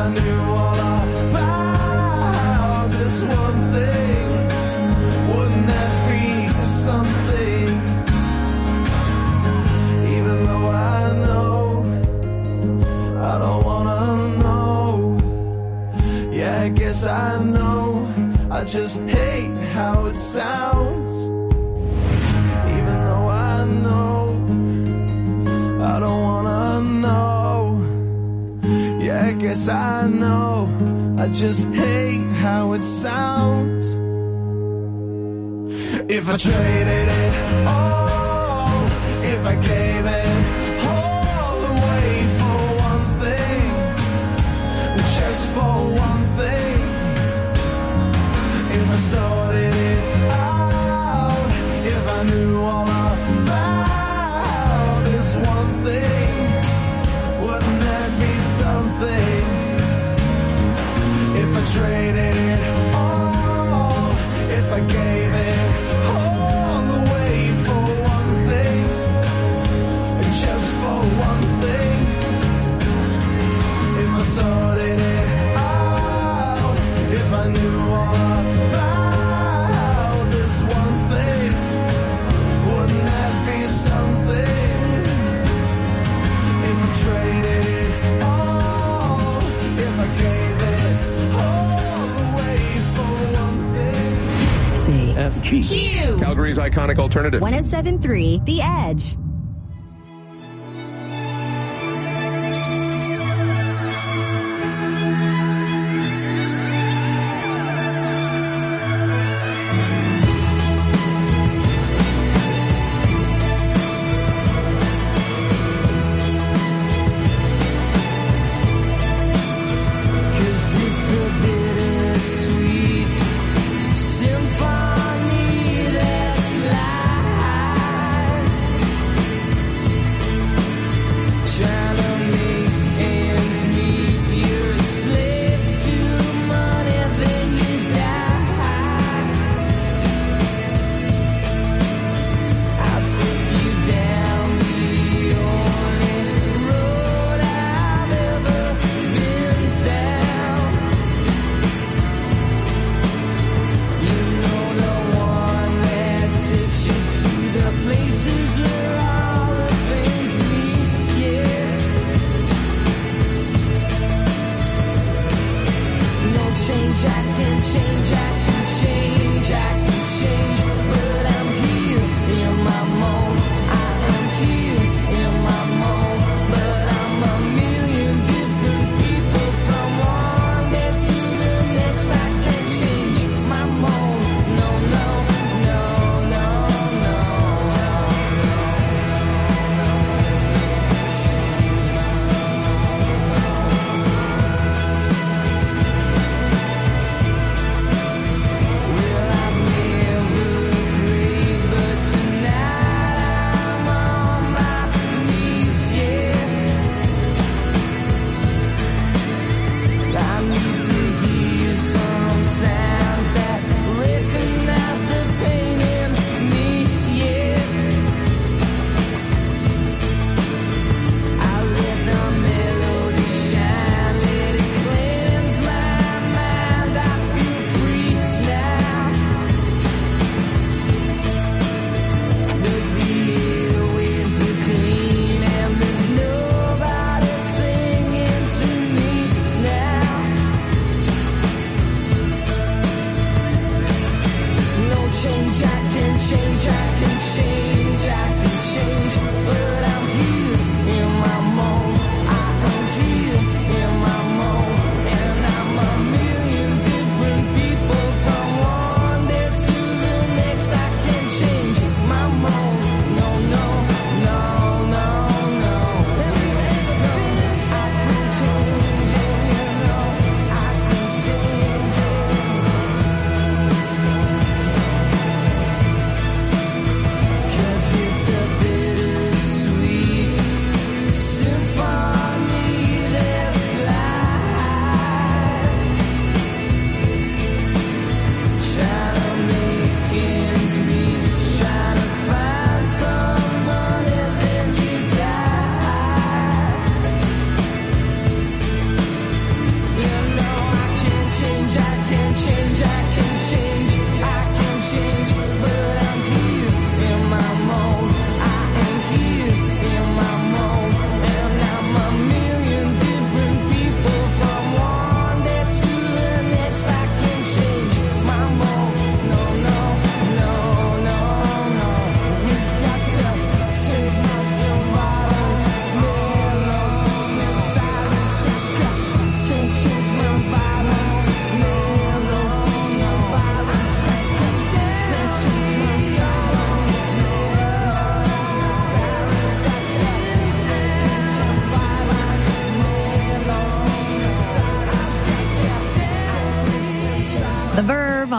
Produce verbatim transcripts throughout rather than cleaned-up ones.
knew all about this one thing, wouldn't that be something? Even though I know I don't wanna know. Yeah, I guess I know, I just hate how it sounds. Even though I know I don't wanna know. Yeah, I guess I know, I just hate how it sounds. If I traded it all, if I gave it all away for one thing, just for one thing, if I sorted it out, if I knew all about this one thing, wouldn't that be something? If I traded it all, if I gave it all away for one thing, just for one thing, if I sorted it out, if I knew all about this one thing, wouldn't that be something? If I traded it all, if I gave it all away for one thing. C F G Q, Calgary's iconic alternative. one oh seven point three The Edge. Symphony that's life.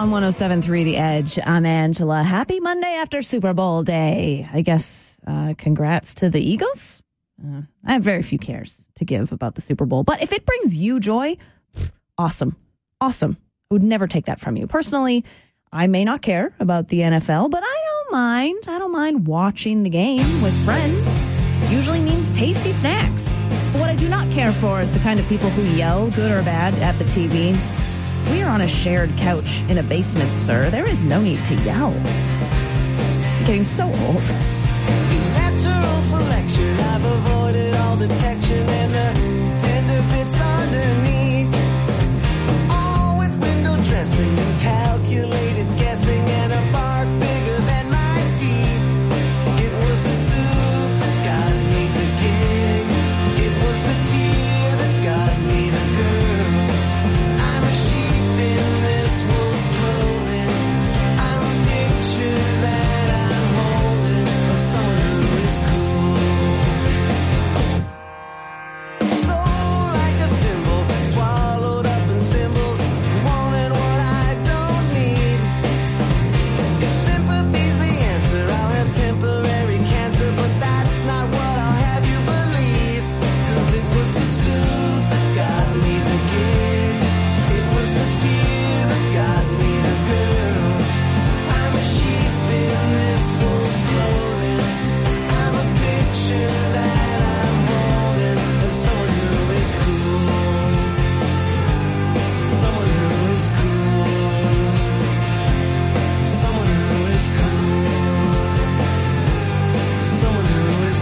on one oh seven point three The Edge. I'm Angela. Happy Monday after Super Bowl day. I guess uh, congrats to the Eagles. Uh, I have very few cares to give about the Super Bowl, but if it brings you joy, awesome. Awesome. I would never take that from you. Personally, I may not care about the N F L, but I don't mind. I don't mind watching the game with friends. Usually means tasty snacks. But what I do not care for is the kind of people who yell, good or bad, at the T V. We are on a shared couch in a basement, sir. There is no need to yell. I'm getting so old. Natural selection. I've avoided all detection and the tender bits underneath. All with window dressing and calculated guessing and a bark bigger than my teeth. It was the soup that got me the gig. It was the tear that got me the girl. I'm a sheep in this wolf clothing. I'm a picture that I'm holding of someone who is cool. So like a thimble, swallowed up in symbols, wanting what I don't need. If sympathy's the answer, I'll have temporary cancer, but that's not what I'll have you believe. Cause it was the suit that got me the gig. It was the tear that got me the girl. I'm a sheep in this wolf clothing. I'm a picture that I'm holding of someone who is cool. Someone who is cool. Someone who is cool. Someone who is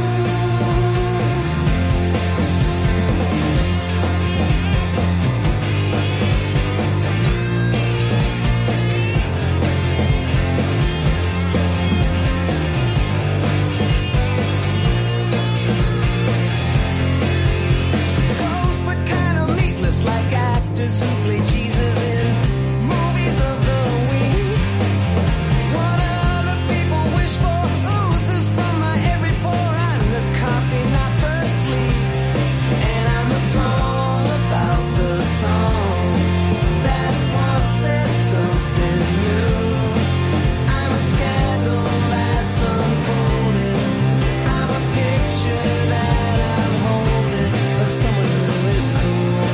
close but kind of meatless, like actors who play Jesus in movies of the week. What other people wish for oozes from my every pore. I'm the coffee, not the sleep. And I'm the song about the song that once said something new. I'm a scandal that's unfolding. I'm a picture that I'm holding of someone who is cool.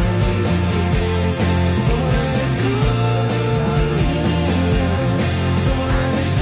Someone who is cool. Someone who is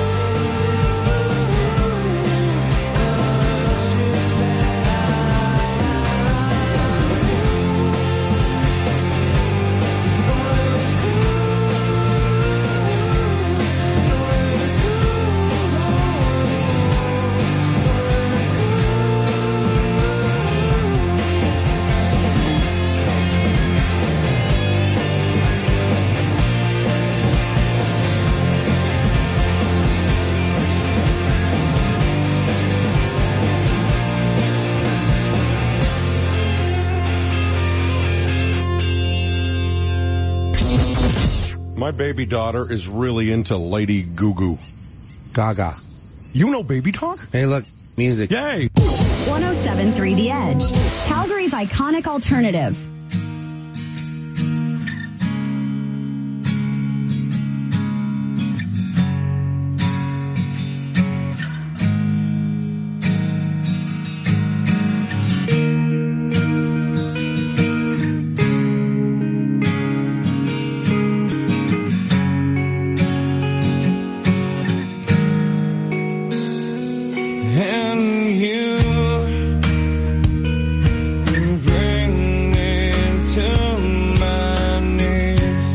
My baby daughter is really into Lady Goo Goo Gaga. You know baby talk? Hey, look, music. Yay! one oh seven point three The Edge. Calgary's iconic alternative. And you bring me to my knees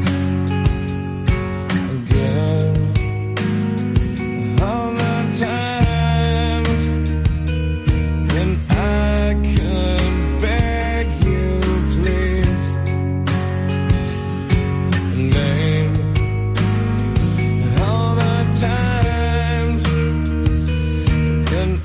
again. All the times when I could beg you, please, babe. All the times when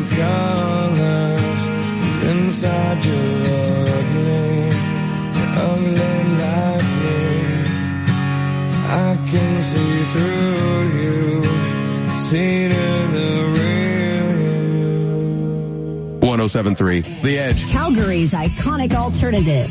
colors inside your ugly, ugly lightning. I can see through you, see to the real. one oh seven point three The Edge. Calgary's iconic alternative.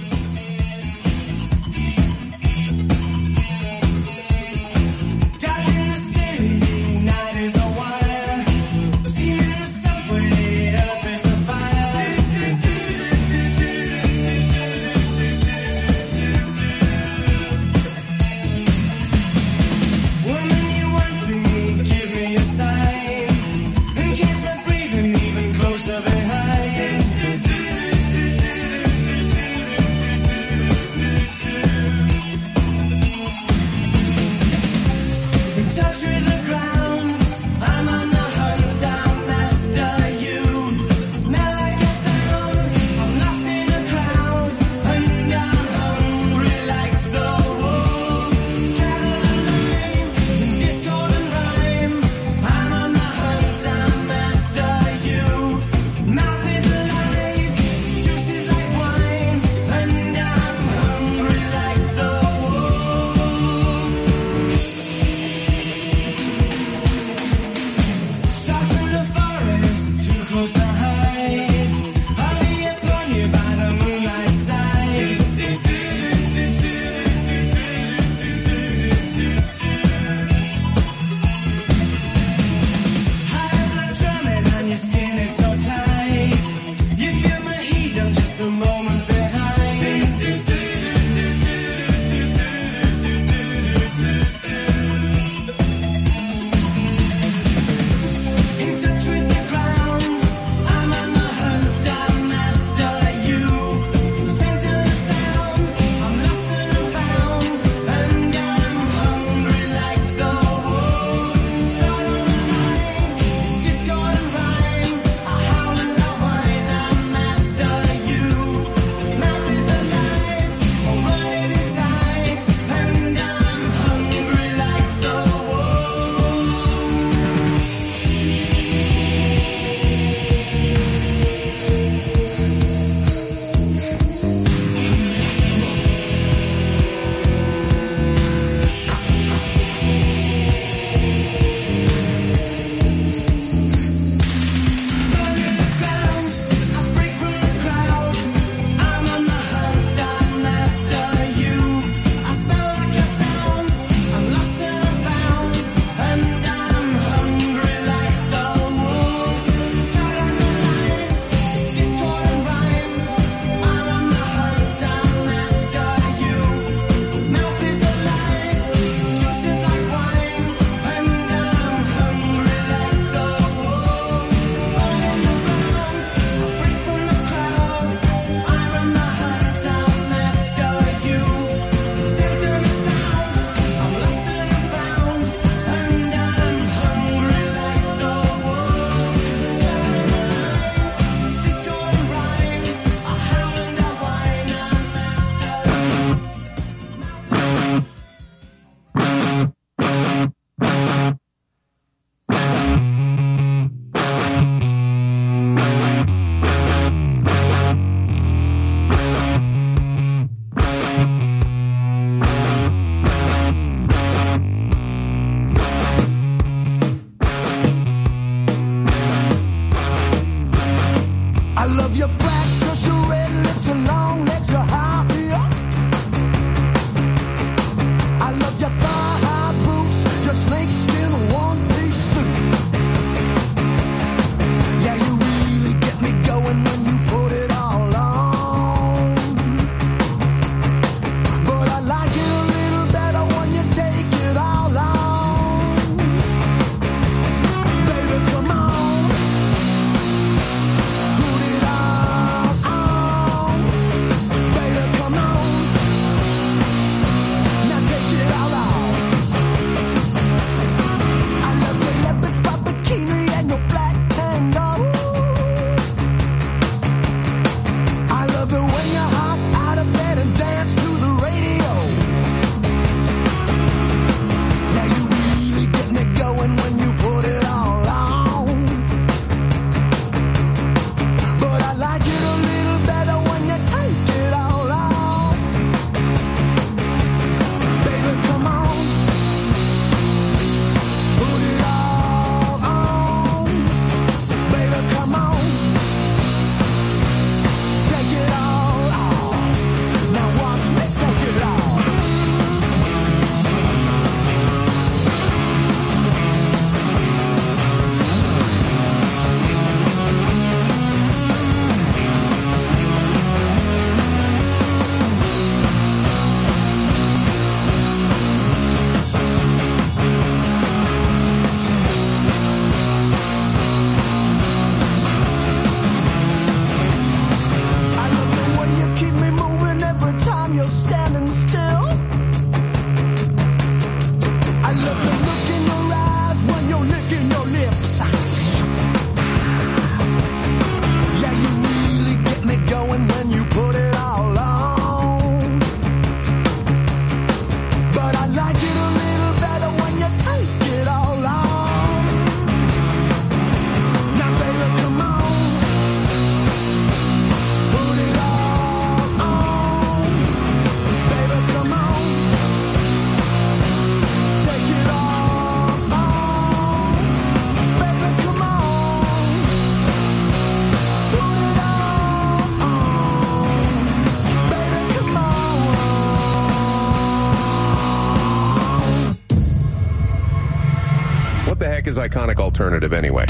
the heck is Iconic Alternative anyway?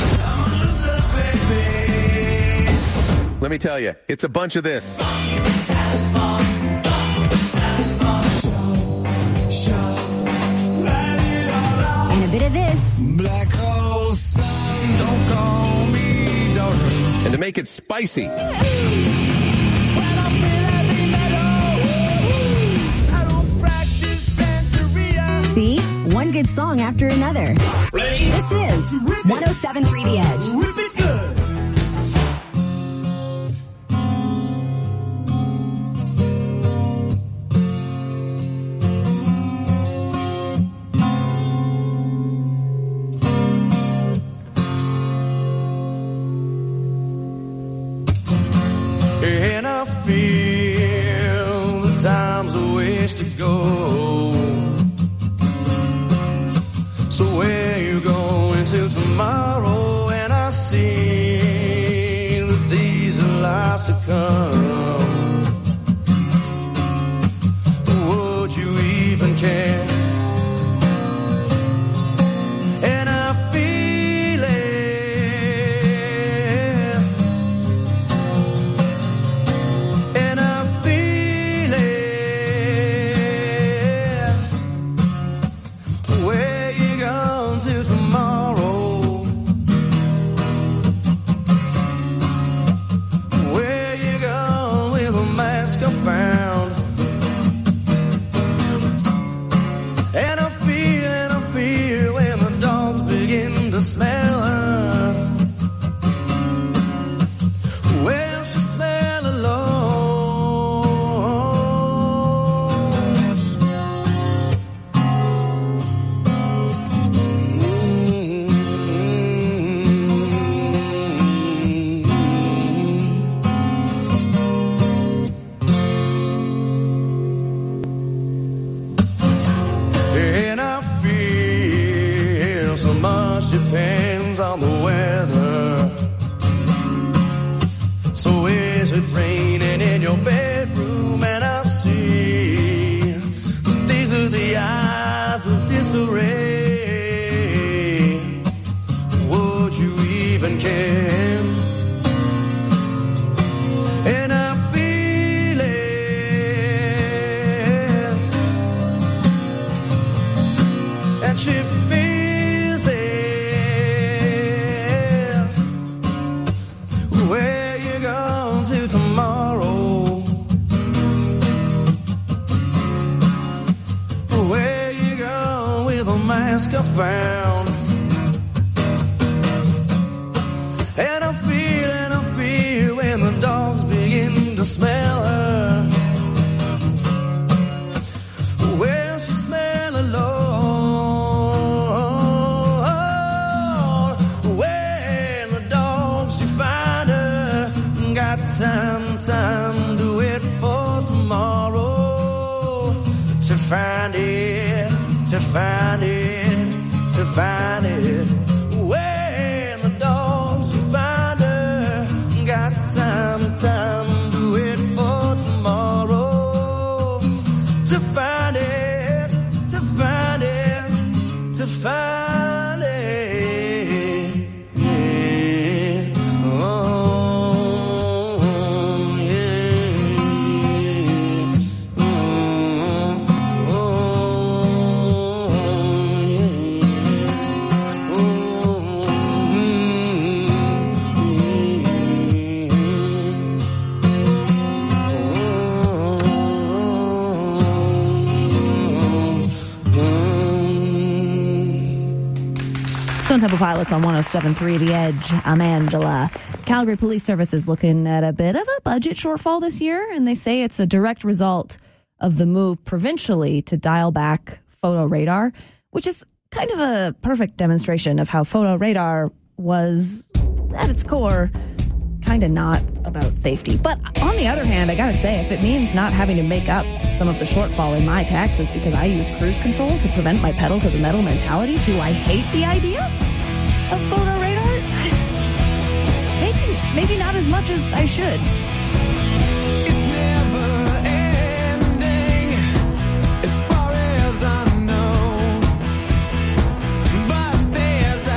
Let me tell you, it's a bunch of this. And a bit of this. Black hole sun, don't call me darling. And to make it spicy, See? One good song after another. This is one oh seven point three The Edge. And I feel the time's a ways to go. So where you going to tomorrow? And I see that these are lies to come. Would you even care? And I feel it. And I feel it. Where you going to tomorrow? Where you going with a mask I found? And I feel, and I feel when the dogs begin to smell her. Well, she smell And I feel so much depends on the weather. So is it raining in your bedroom? And I see these are the eyes of disarray. Would you even care? And I feel it. And she feels it. Where you going to tomorrow? Where you going with a mask I found? And I feel, and I feel when the dogs begin to smell her. Well, she smell alone. When the dogs she find her, got time, time, do it for tomorrow. To find it, to find it, to find it. When the dogs she find her, got time, time, do it for tomorrow. To find it, to find it, to find it. Yeah. Oh, yeah. Oh, oh, yeah. Stone Temple Pilots on one oh seven point three The Edge. I'm Angela. Calgary Police Service is looking at a bit of a budget shortfall this year, and they say it's a direct result of the move provincially to dial back photo radar, which is kind of a perfect demonstration of how photo radar was, at its core, kind of not about safety. But on the other hand, I gotta say, if it means not having to make up some of the shortfall in my taxes because I use cruise control to prevent my pedal to the metal mentality, do I hate the idea of photo radar? Maybe, maybe not as much as I should. It's never ending, as far as I know. But there's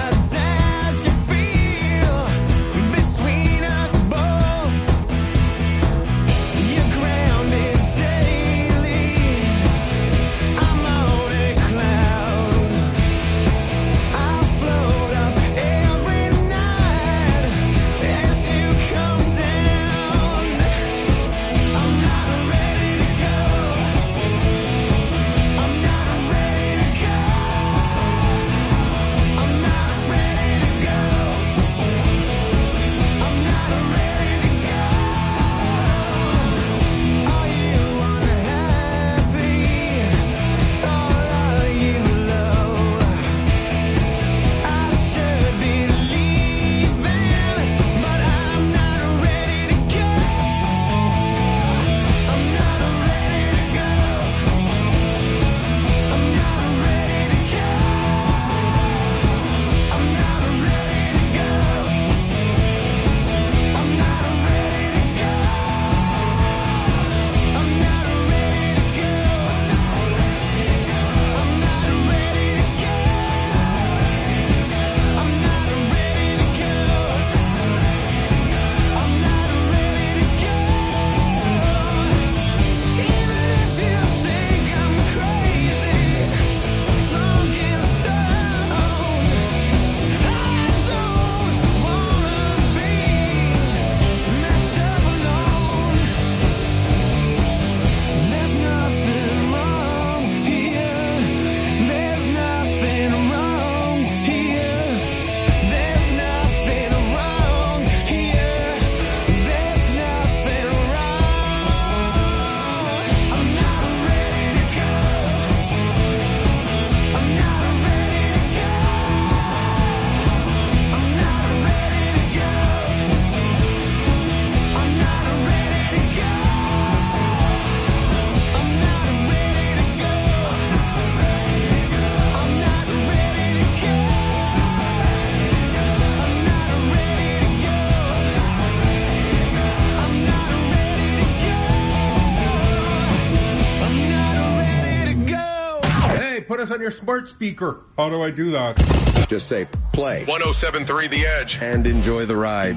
your smart speaker. How do I do that? Just say play one oh seven point three The Edge and enjoy the ride.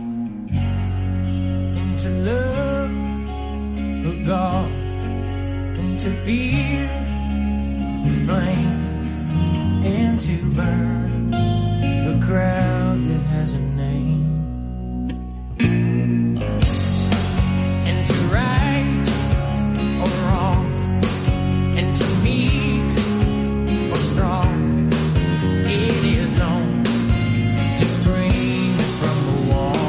To love a God and to fear the flame and to burn the crowd that has a name and to right or wrong and to meek or strong. It is known to scream from the wall.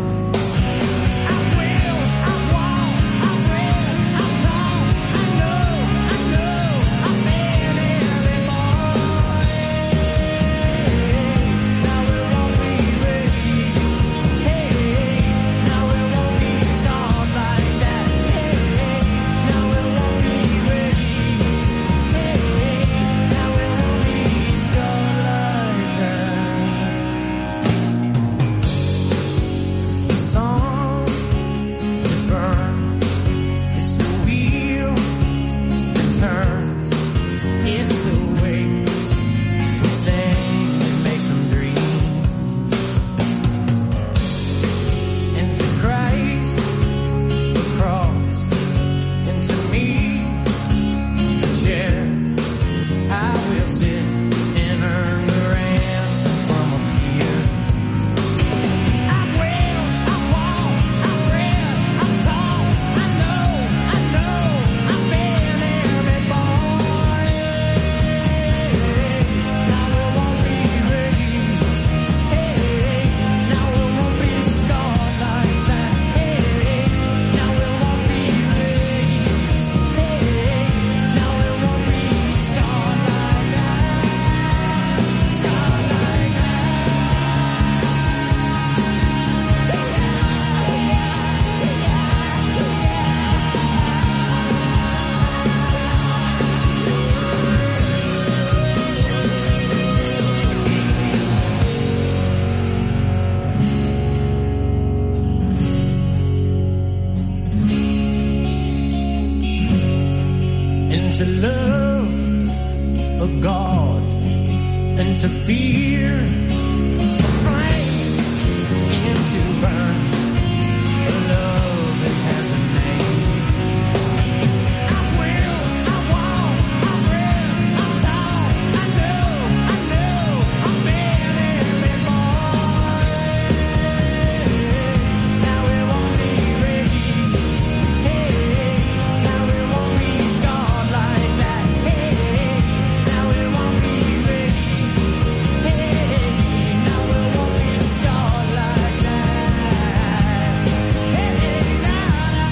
To love a God and to fear a flame and to burn a love that has a name. I will, I won't, I'm real, I'm tall, I know, I know, I'm being every boy. Now it won't be raised, hey, now it won't be scarred like that, hey, now it won't be raised, hey, now it won't be scarred like that, hey, now,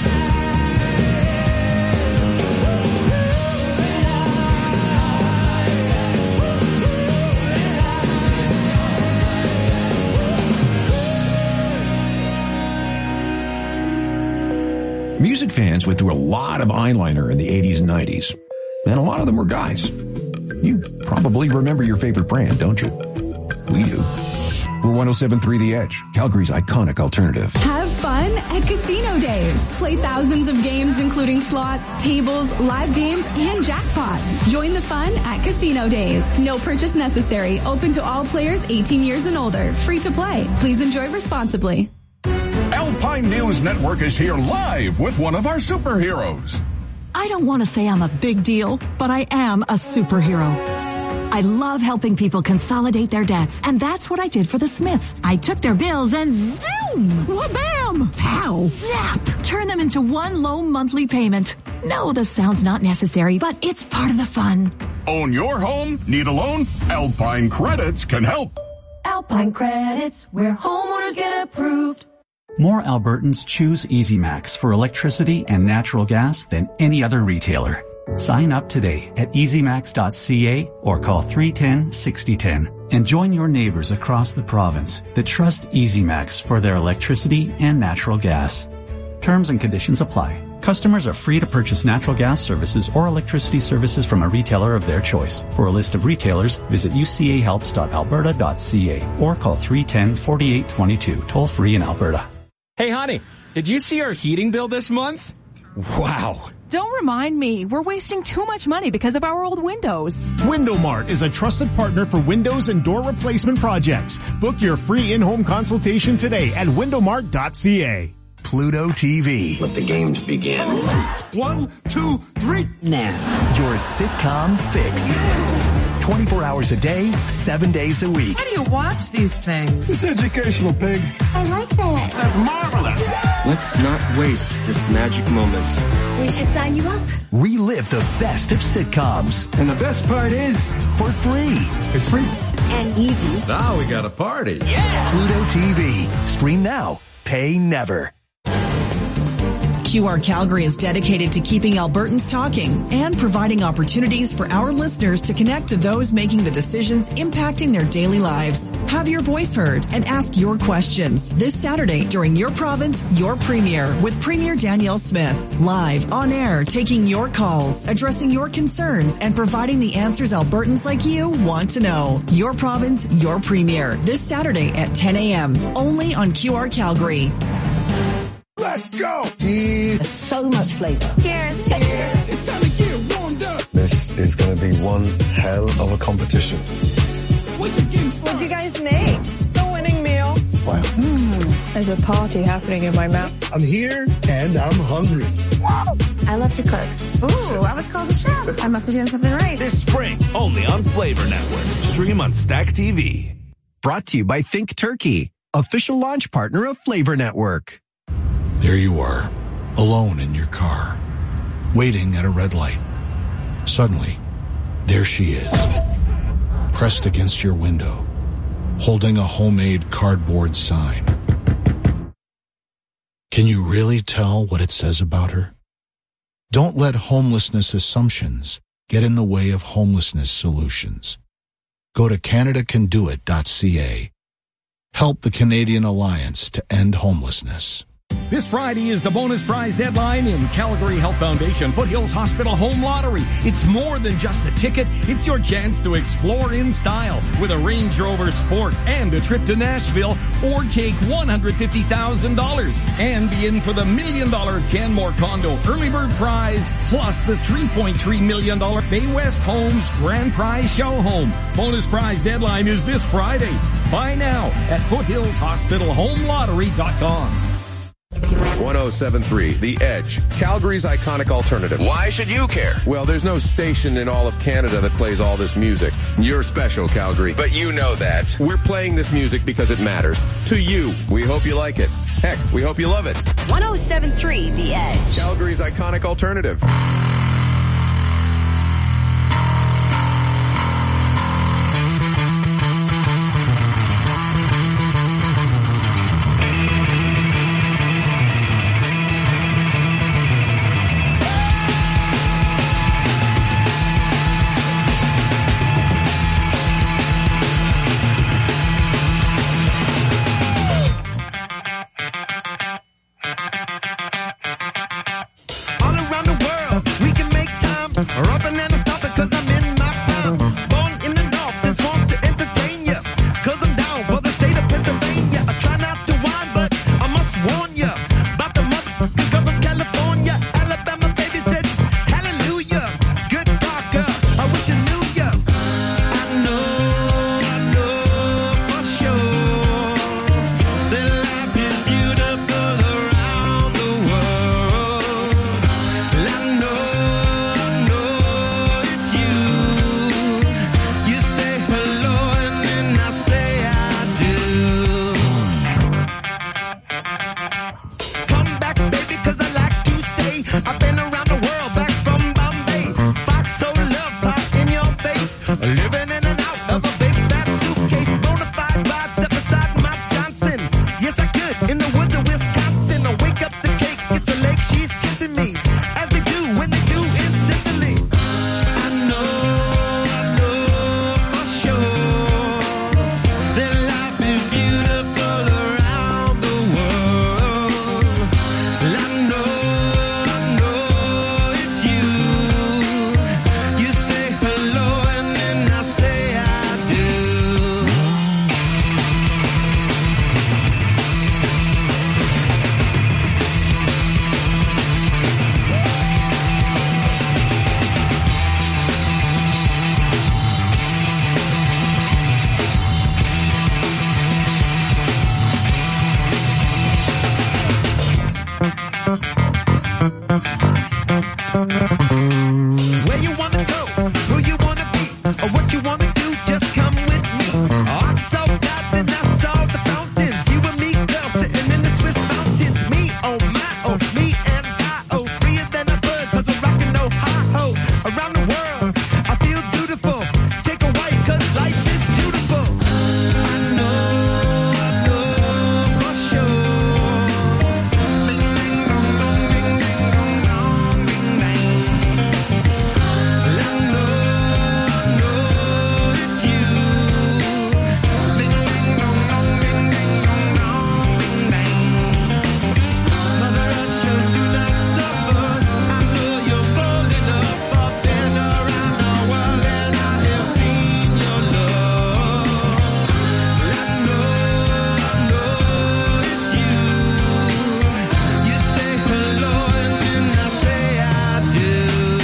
Music fans went through a lot of eyeliner in the eighties and nineties, and a lot of them were guys. You probably remember your favorite brand, don't you? We do. We're one oh seven point three The Edge, Calgary's iconic alternative. Have fun at Casino Days. Play thousands of games including slots, tables, live games, and jackpots. Join the fun at Casino Days. No purchase necessary. Open to all players eighteen years and older. Free to play. Please enjoy responsibly. Alpine News Network is here live with one of our superheroes. I don't want to say I'm a big deal, but I am a superhero. I love helping people consolidate their debts, and that's what I did for the Smiths. I took their bills and zoom! Wha-bam! Pow! Zap! Turn them into one low monthly payment. No, the sound's not necessary, but it's part of the fun. Own your home? Need a loan? Alpine Credits can help. Alpine Credits, where homeowners get approved. More Albertans choose EasyMax for electricity and natural gas than any other retailer. Sign up today at easy max dot c a or call three one zero, six zero one zero and join your neighbors across the province that trust EasyMax for their electricity and natural gas. Terms and conditions apply. Customers are free to purchase natural gas services or electricity services from a retailer of their choice. For a list of retailers, visit u c a helps dot alberta dot c a or call three one zero, four eight two two, toll free in Alberta. Hey honey, did you see our heating bill this month? Wow, Don't remind me. We're wasting too much money because of our old windows. Window Mart is a trusted partner for windows and door replacement projects. Book your free in-home consultation today at window mart dot c a. Pluto T V. Let the games begin. One, two, three. Now. Your sitcom fix. twenty-four hours a day, seven days a week. How do you watch these things? It's educational, pig. I like that. That's marvelous. Let's not waste this magic moment. We should sign you up. Relive the best of sitcoms. And the best part is, for free. It's free. And easy. Now we got a party. Yeah! Pluto T V. Stream now. Pay never. Q R Calgary is dedicated to keeping Albertans talking and providing opportunities for our listeners to connect to those making the decisions impacting their daily lives. Have your voice heard and ask your questions this Saturday during Your Province, Your Premier with Premier Danielle Smith. Live on air, taking your calls, addressing your concerns, and providing the answers Albertans like you want to know. Your Province, Your Premier this Saturday at ten a.m. only on Q R Calgary. Let's go! Cheers. So much flavor. Cheers. Cheers. It's time to get warmed up. This is going to be one hell of a competition. What did you guys make? The winning meal. Wow. Mm, there's a party happening in my mouth. I'm here and I'm hungry. I love to cook. Ooh, I was called a chef. I must be doing something right. This spring, only on Flavor Network. Stream on Stack T V. Brought to you by Think Turkey, official launch partner of Flavor Network. There you are, alone in your car, waiting at a red light. Suddenly, there she is, pressed against your window, holding a homemade cardboard sign. Can you really tell what it says about her? Don't let homelessness assumptions get in the way of homelessness solutions. Go to canada can do it dot c a. Help the Canadian Alliance to end homelessness. This Friday is the bonus prize deadline in Calgary Health Foundation Foothills Hospital Home Lottery. It's more than just a ticket. It's your chance to explore in style with a Range Rover Sport and a trip to Nashville, or take one hundred fifty thousand dollars and be in for the million dollar Canmore Condo Early Bird Prize, plus the three point three million dollars Bay West Homes Grand Prize Show Home. Bonus prize deadline is this Friday. Buy now at foothills hospital home lottery dot com. one oh seven point three The Edge, Calgary's iconic alternative. Why should you care? Well, there's no station in all of Canada that plays all this music. You're special, Calgary. But you know that. We're playing this music because it matters. To you. We hope you like it. Heck, we hope you love it. one oh seven point three The Edge, Calgary's iconic alternative. just come with me. Oh, I'm so glad that I saw the fountains. You and me, girl, sitting in the Swiss mountains. Me, oh my, oh me and I, oh freer than a bird, cause I'm rockin' no hi-ho. Around the world, I feel beautiful. Take a white, cause life is beautiful. I know, I know for sure. Ding, ding, dong, dong, ding, ding, dong, dong, ding, dang. I know, I know it's you. Ding, ding, dong, dong, ding, ding, dong, dong, ding, dang. Mother Russia, do not suffer. I know you're bold enough up and around the world, and I have seen your love. I know, I know it's you. You say hello and then I say I do.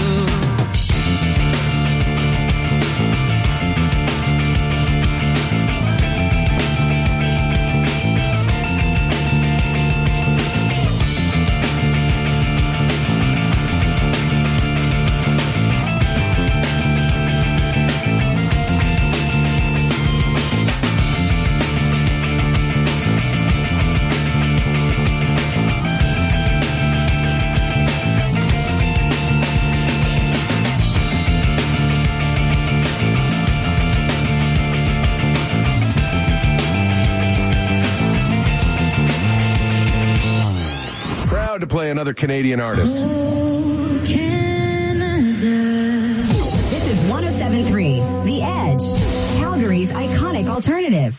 Proud to play another Canadian artist. This is one oh seven point three The Edge, Calgary's iconic alternative.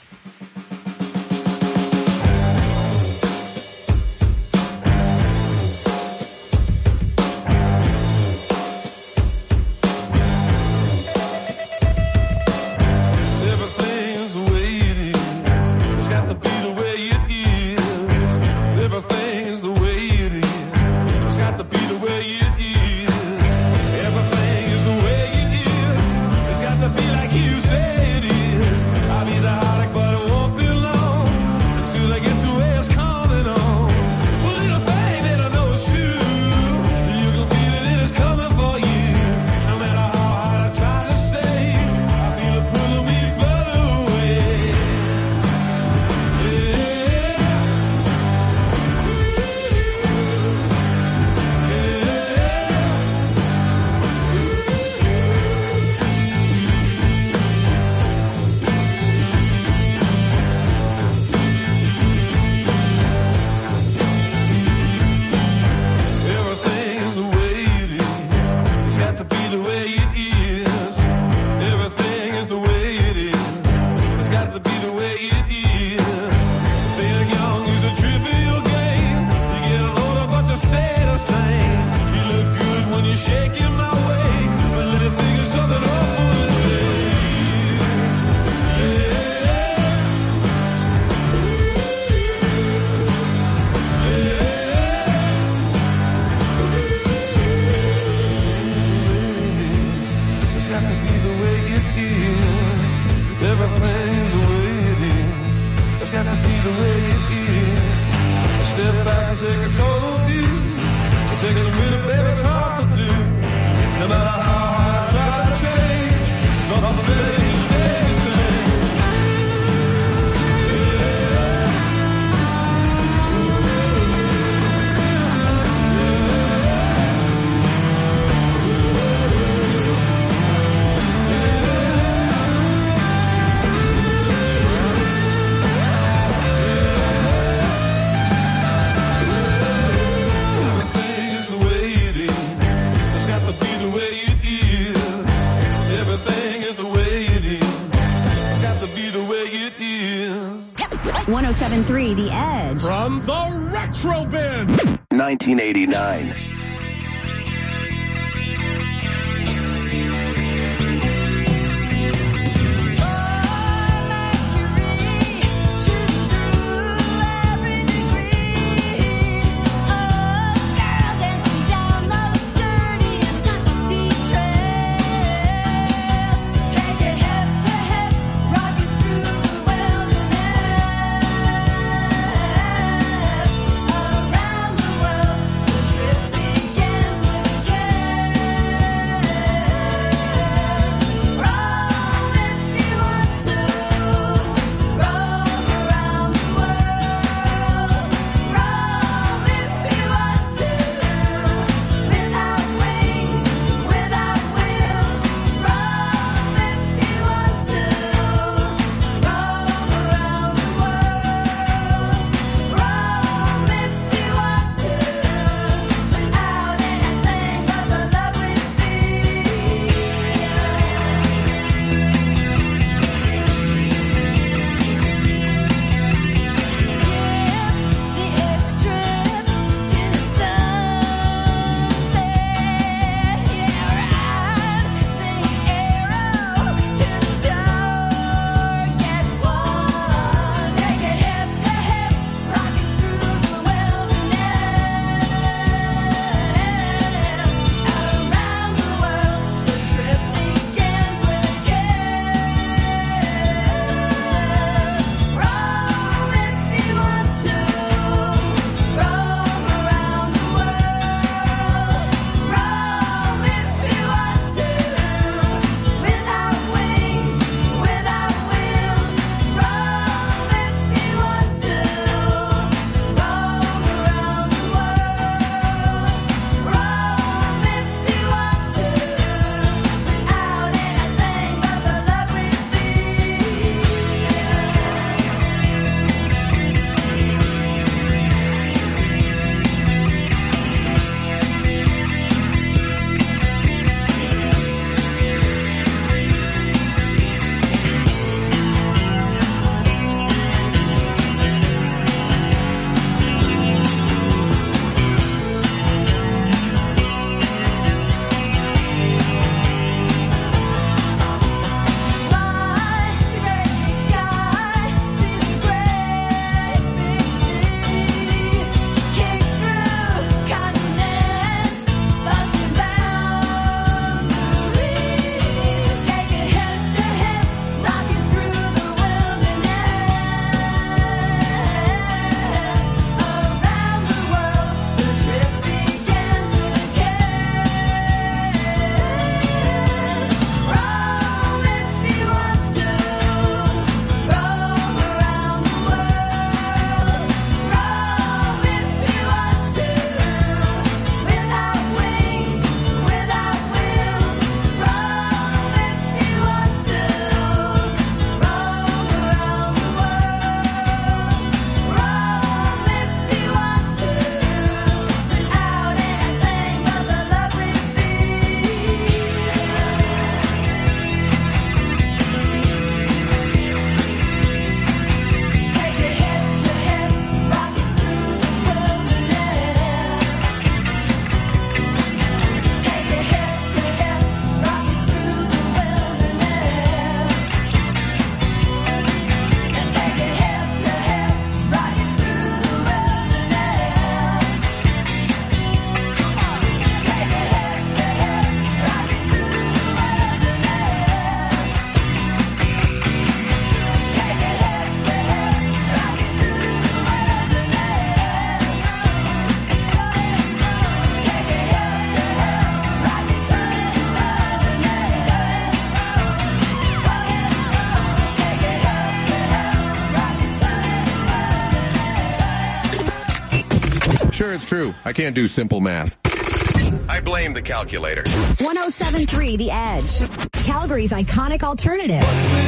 Everything's the way it is. It's got to be the way it is. Everything's the way it is. It's got to be the way it is. Everything is the way it is. It's got to be like you say it is. I'll be the heartache, but it won't be long until I get to where it's coming on. Well, little baby, I know it's true. You can feel it and it's coming for you. No matter how hard I try to stay, I feel it pulling me further away. Everything's the way it is. It's got to be the way it is. Everything is the way it is. It's got to be the way it is. Feeling young is a trivial game. You get older, but you stay the same. You look good when you're shaking my way. But let me figure something awful to say. It's got to be the way it is. Everything's the way it is. It's got to be the way it is. I step back and take a total view. It takes a minute, baby, it's hard to do. No matter how hard I try to change, nothing stays, you stay the same. Everything is the way it is. It's got to be the way it is. Everything is the way it is. It's got to be the way it is. one oh seven point three The Edge. From the Retro Bin. nineteen eighty-nine. Around the world, trip me Sure, it's true. I can't do simple math. I blame the calculator. one oh seven point three The Edge. Calgary's iconic alternative.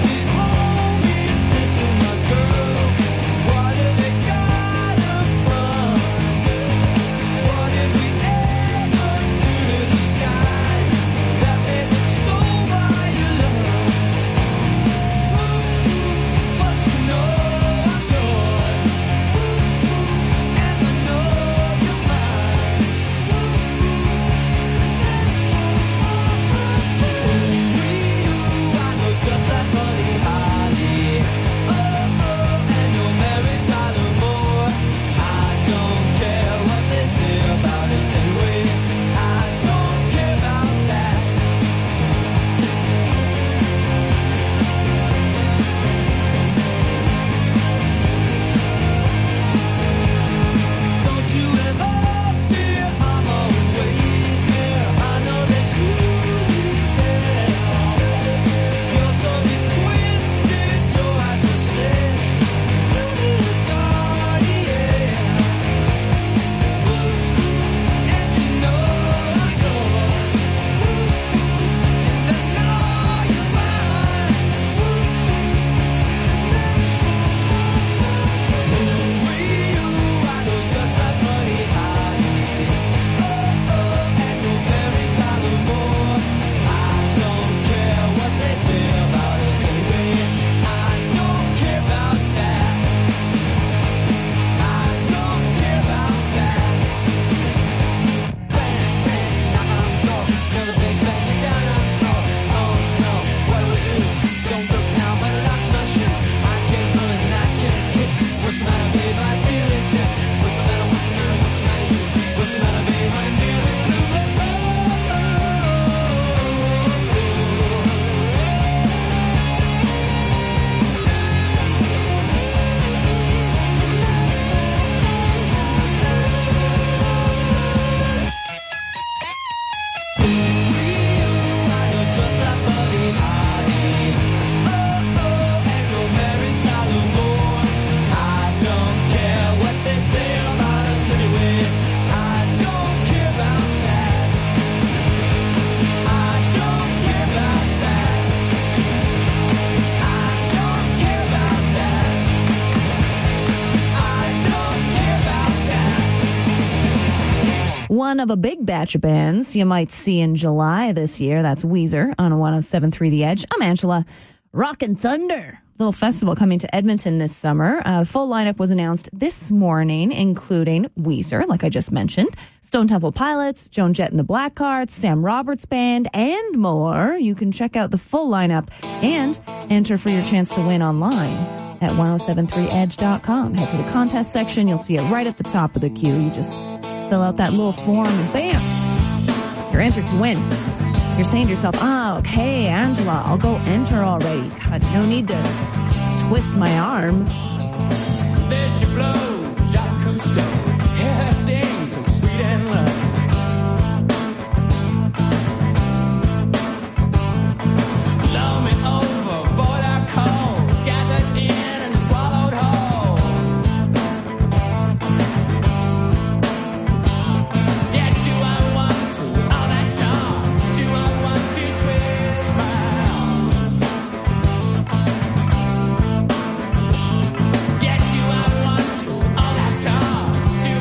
One of a big batch of bands you might see in July this year. That's Weezer on one oh seven point three The Edge. I'm Angela. Rockin' Thunder, little festival coming to Edmonton this summer. Uh, the full lineup was announced this morning, including Weezer, like I just mentioned, Stone Temple Pilots, Joan Jett and the Blackhearts, Sam Roberts Band, and more. You can check out the full lineup and enter for your chance to win online at ten seventy-three edge dot com. Head to the contest section. You'll see it right at the top of the queue. You just fill out that little form and bam, you're entered to win. You're saying to yourself, ah, okay, Angela, I'll go enter already. God, no need to twist my arm. There she blows, Jacques Cousteau. Hear her sing so sweet and low. Blow me over, border cold, gathered in and swallowed whole. Yeah, do I want to, all that charm? Do I want to twist my arm? Yeah, do I want to, all that charm? Do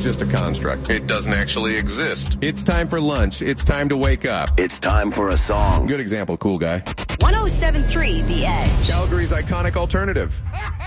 is just a construct. It doesn't actually exist. It's time for lunch. It's time to wake up. It's time for a song. Good example, cool guy. one oh seven point three The Edge. Calgary's iconic alternative.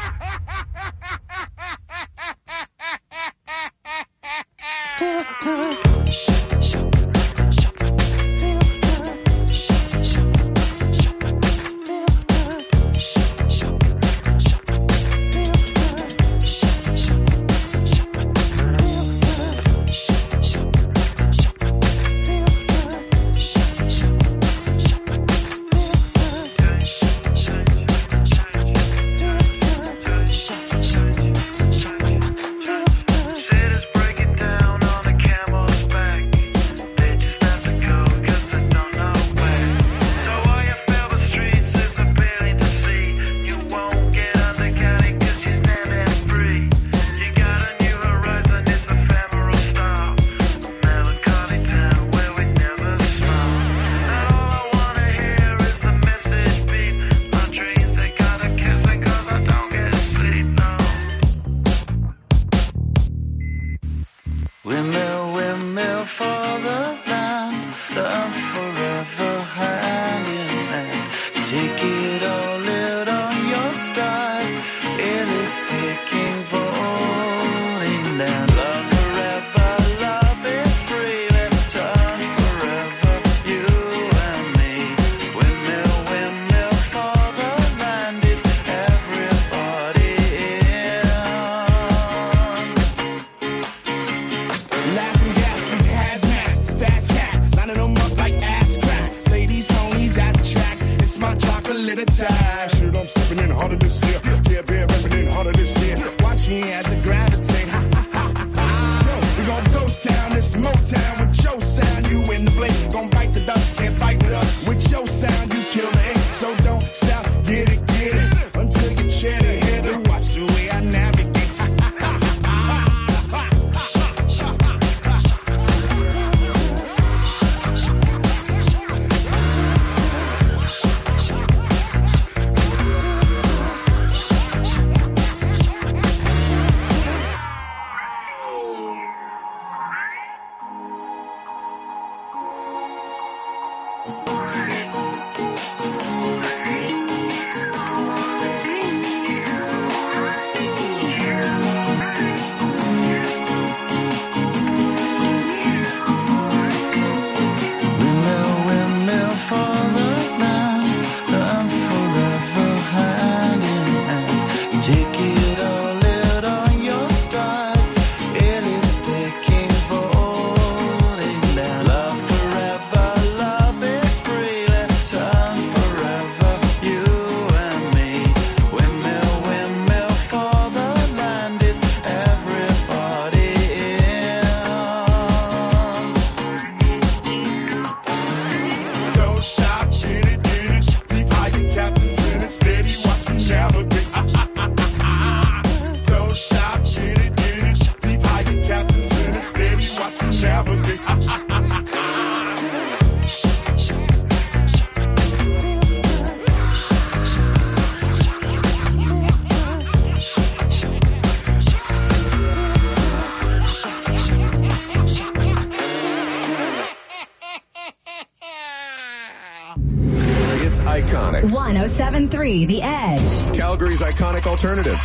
one oh seven point three The Edge. Calgary's iconic alternative.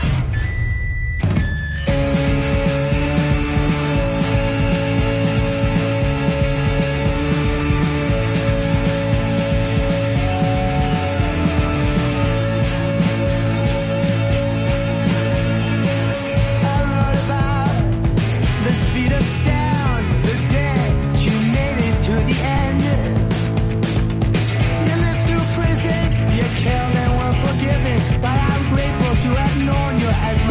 Killed and were forgiven, but I'm grateful to have known you as my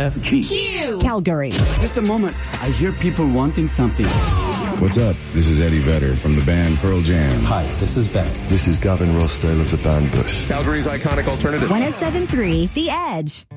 F G. Q. Calgary. Just a moment. I hear people wanting something. What's up? This is Eddie Vedder from the band Pearl Jam. Hi, this is Beck. This is Gavin Rossdale of the band Bush. Calgary's iconic alternative. one oh seven point three The Edge.